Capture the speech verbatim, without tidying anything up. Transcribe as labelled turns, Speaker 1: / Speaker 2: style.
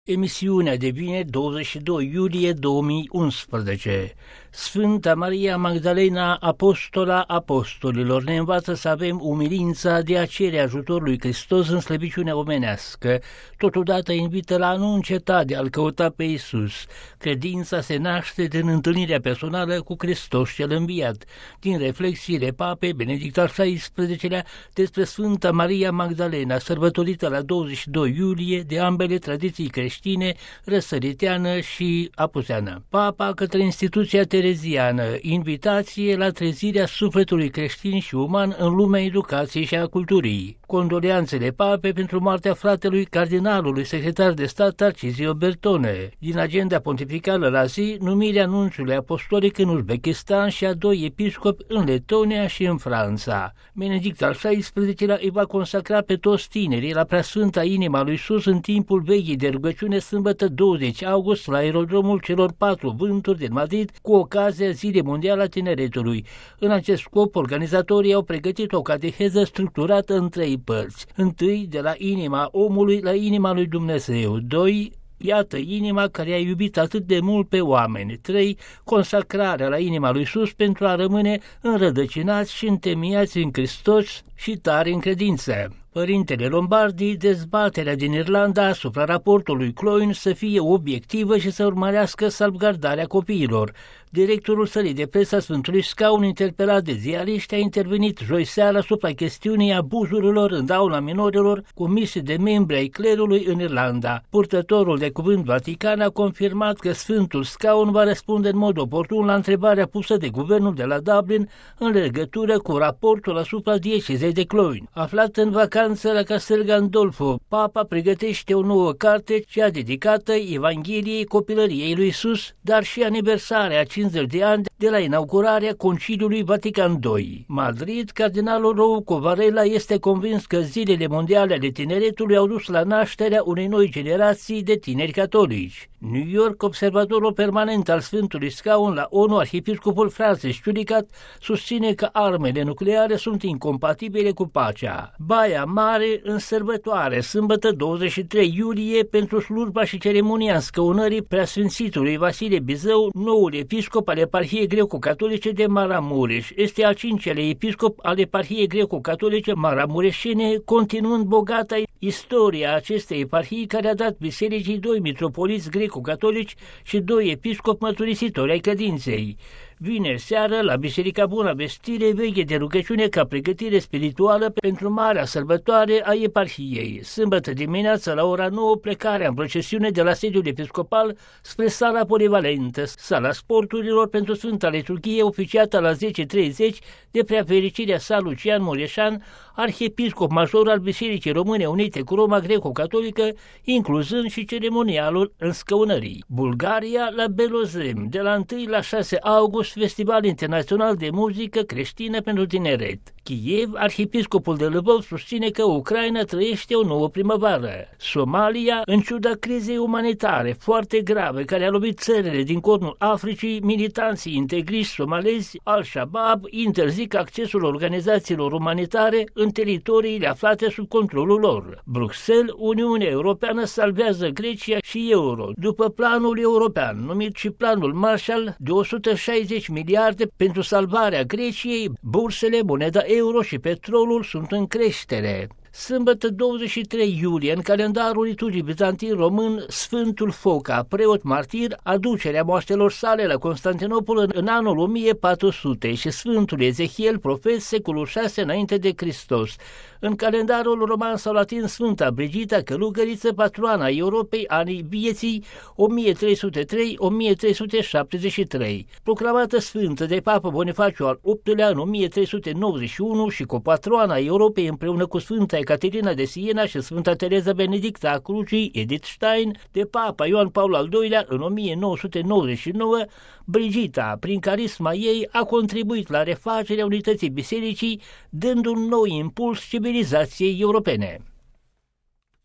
Speaker 1: Emisiunea de vineri, douăzeci și doi iulie două mii unsprezece. Sfânta Maria Magdalena, apostola apostolilor, ne învață să avem umilința de a cere ajutorul lui Hristos în slăbiciunea omenească. Totodată invită la a nu înceta de a-L căuta pe Iisus. Credința se naște din întâlnirea personală cu Hristos cel înviat, din reflexiile Papei Benedict al șaisprezecelea despre Sfânta Maria Magdalena, sărbătorită la douăzeci și doi iulie de ambele tradiții creștine, răsăriteană și apuseană. Papa către instituția tereziană, invitație la trezirea sufletului creștin și uman în lumea educației și a culturii. Condoleanțele Papei pentru moartea fratelui cardinalului secretar de stat Tarcisio Bertone. Din agenda pontificală la zi, numirea nunțiului apostolic în Uzbekistan și a doi episcopi în Letonia și în Franța. Benedict al șaisprezecelea îi va consacra pe toți tinerii la Preasfânta Inima lui Iisus în timpul vechii de rugăciune sâmbătă douăzeci august la aerodromul celor patru vânturi din Madrid cu ocazia Zilei Mondiale a Tineretului. În acest scop, organizatorii au pregătit o cateheză structurată în trei părți. Întâi, de la inima omului la inima lui Dumnezeu. Doi, iată inima care a iubit atât de mult pe oameni. trei. Consacrarea la inima lui Iisus pentru a rămâne înrădăcinați și întemeiați în Hristos și tari în credință. Părintele Lombardi, dezbaterea din Irlanda asupra raportului Cloyne să fie obiectivă și să urmărească salvgardarea copiilor. Directorul sălii de presă a Sfântului Scaun, interpelat de ziariști, a intervenit joi seara asupra chestiunii abuzurilor în dauna minorilor comise de membri ai clerului în Irlanda. Purtătorul de cuvânt Vatican a confirmat că Sfântul Scaun va răspunde în mod oportun la întrebarea pusă de guvernul de la Dublin în legătură cu raportul asupra diecezei de Cloyne. Aflat în vacanță la Castel Gandolfo, Papa pregătește o nouă carte, cea dedicată Evangheliei copilăriei lui Iisus, dar și aniversarea a cincizeci de ani de la inaugurarea Conciliului Vatican doi. Madrid, cardinalul Rouco Varela este convins că zilele mondiale ale tineretului au dus la nașterea unei noi generații de tineri catolici. New York, observatorul permanent al Sfântului Scaun la ONU, arhiepiscopul Francis Ciulicat, susține că armele nucleare sunt incompatibile cu pacea. Baia Mare în sărbătoare, sâmbătă douăzeci și trei iulie, pentru slujba și ceremonia înscăunării Preasfințitului Vasile Bizău, noul episcop al eparhiei greco-catolice de Maramureș. Este al cincelea episcop al eparhiei greco-catolice maramureșene, continuând bogata istoria acestei eparhii, care a dat bisericii doi mitropoliți greco-catolici și doi episcopi mărturisitori ai credinței. Vineri seară, la Biserica Buna Vestire, veche de rugăciune ca pregătire spirituală pentru marea sărbătoare a eparhiei. Sâmbătă dimineață, la ora nouă, plecarea în procesiune de la sediul episcopal spre sala polivalentă, sala sporturilor pentru Sfânta Liturghie, oficiată la zece și treizeci de Preafericirea sa Lucian Mureșan, arhiepiscop major al Bisericii Române Unite cu Roma Greco-Catolică, incluzând și ceremonialul înscăunării. Bulgaria, la Belozem, de la întâi la șase august, Festival Internațional de Muzică Creștină pentru Tineret. Kiev, arhiepiscopul de Lvov, susține că Ucraina trăiește o nouă primăvară. Somalia, în ciuda crizei umanitare foarte grave care a lovit țările din cornul Africii, militanții integriști somalezi Al-Shabaab interzic accesul organizațiilor umanitare în teritoriile aflate sub controlul lor. Bruxelles, Uniunea Europeană salvează Grecia și euro, după planul european, numit și planul Marshall, de o sută șaizeci miliarde pentru salvarea Greciei. Bursele, moneda euro și petrolul sunt în creștere. Sâmbătă douăzeci și trei iulie, în calendarul liturgiei bizantin român, Sfântul Foca, preot martir, aducerea moaștelor sale la Constantinopol în, în anul o mie patru sute și Sfântul Ezechiel, profet, secolul șase înainte de Hristos. În calendarul roman sau latin, Sfânta Brigita, călugăriță, patroana Europei, anii vieții o mie trei sute trei - o mie trei sute șaptezeci și trei. Proclamată sfântă de Papa Bonifaciu al optulea în o mie trei sute nouăzeci și unu și copatroana Europei împreună cu Sfânta Ecaterina de Siena și Sfânta Tereza Benedicta a Crucii, Edith Stein, de Papa Ioan Paul al doilea în o mie nouă sute nouăzeci și nouă, Brigita, prin carisma ei, a contribuit la refacerea unității bisericii, dând un nou impuls civilizației europene.